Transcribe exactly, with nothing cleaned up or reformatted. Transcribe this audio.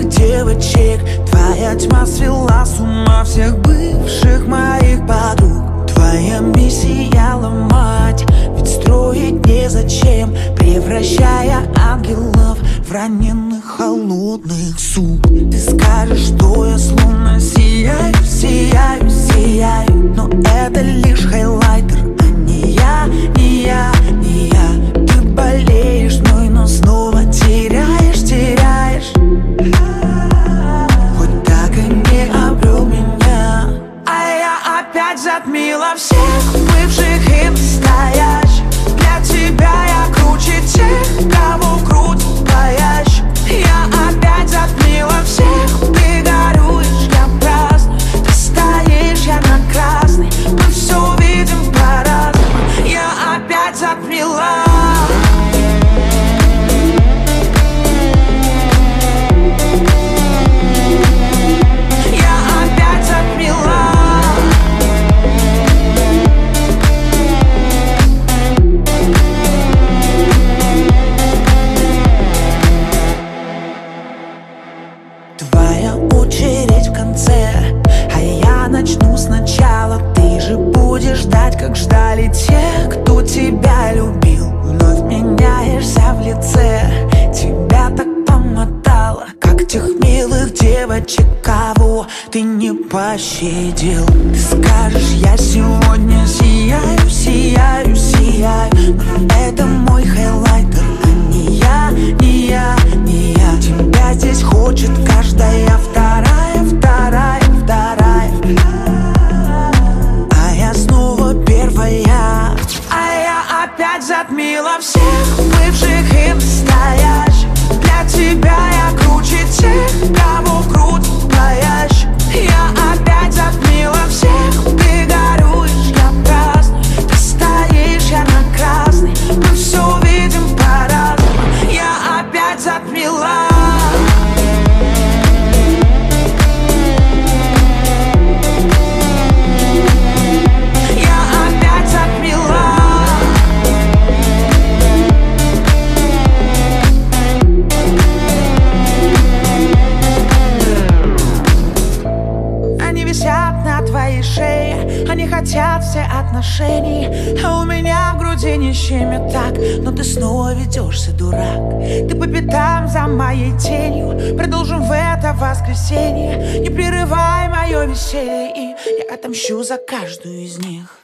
милых девочек. Твоя тьма свела с ума всех бывших моих подруг. Твоя миссия ломать, ведь строить незачем, превращая ангелов в раненых холодных сук. Ты скажешь, что я словно сияю, сияю, сияю, но это лишь хайлайтер, а не я, не я, не я. Ты болеешь мной, но снова теряешь, теряешь. Хоть так и не обрел меня, а я опять затмила всех бывших и настоящих. Для тебя я круче тех, кого крутит боящих. Я опять затмила всех, ты горюешь, я праздную. Ты стоишь, я на красный, мы все видим по-разному. Я опять затмила. Твоя очередь в конце, а я начну сначала. Ты же будешь ждать, как ждали те, кто тебя любил. Вновь меняешься в лице, тебя так помотало, как тех милых девочек, кого ты не пощадил. Ты скажешь, я сегодня сияю, сияю, сияю, но это мой хайлайтер, а не я, не я, не я. Тебя здесь хочет каждая вторая, вторая, вторая, а я снова первая. А я опять затмила всех бывших и настоящих. Для тебя я круче тех, кого крутит боящих. Я опять затмила всех, ты горюешь, я праздную. Ты стоишь, я на красный, мы все видим по-разному. Я опять затмила. Они хотят все отношений, а у меня в груди не щемит так. Но ты снова ведешься, дурак. Ты по пятам за моей тенью. Продолжим в это воскресенье. Не прерывай мое веселье, и я отомщу за каждую из них.